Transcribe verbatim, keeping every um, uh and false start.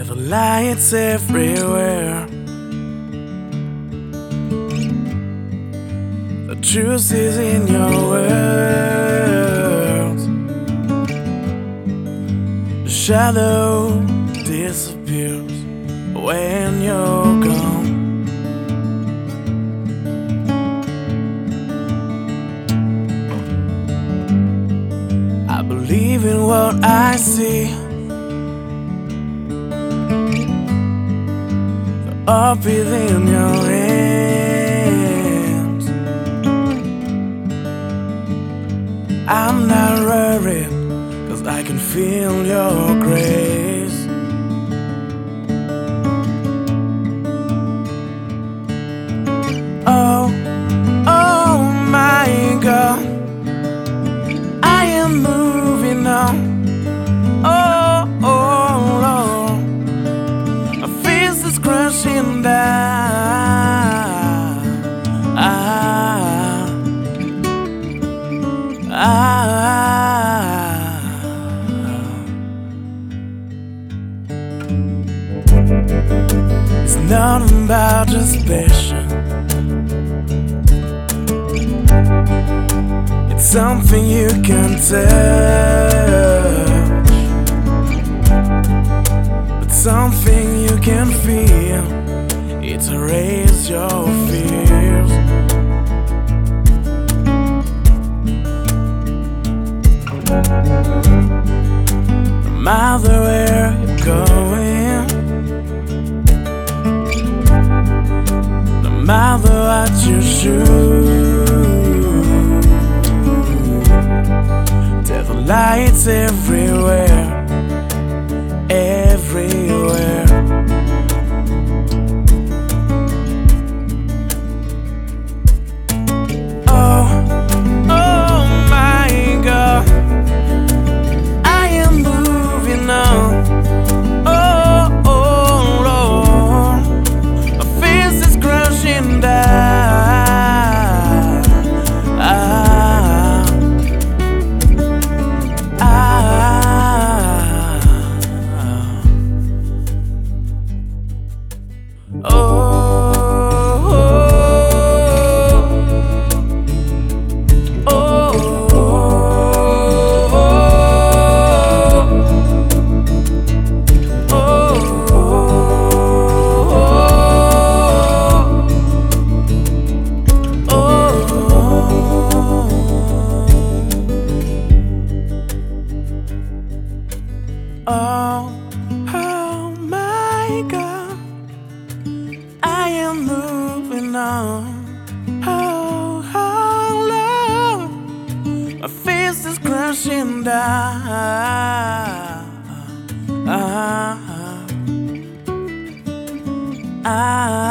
There's lights everywhere. The truth is in your words. The shadow disappears when you're gone. I believe in what I see. Up within your hands, I'm not worried, 'cause I can feel your grace. Oh, oh my God, I am moving on. Oh, oh Lord, my face is crashing down. Ah, ah. It's not about just passion. It's something you can touch, but something you can feel. It erases your fears. No matter where you're going, no matter what you choose, there's lights everywhere, everywhere. Oh, oh my God, I am moving on. Oh, oh Lord, my face is crashing down. Ah, ah, oh, oh, oh, oh my God, I am moving on. Oh, oh Lord, my face is crashing down. Ah, ah, ah.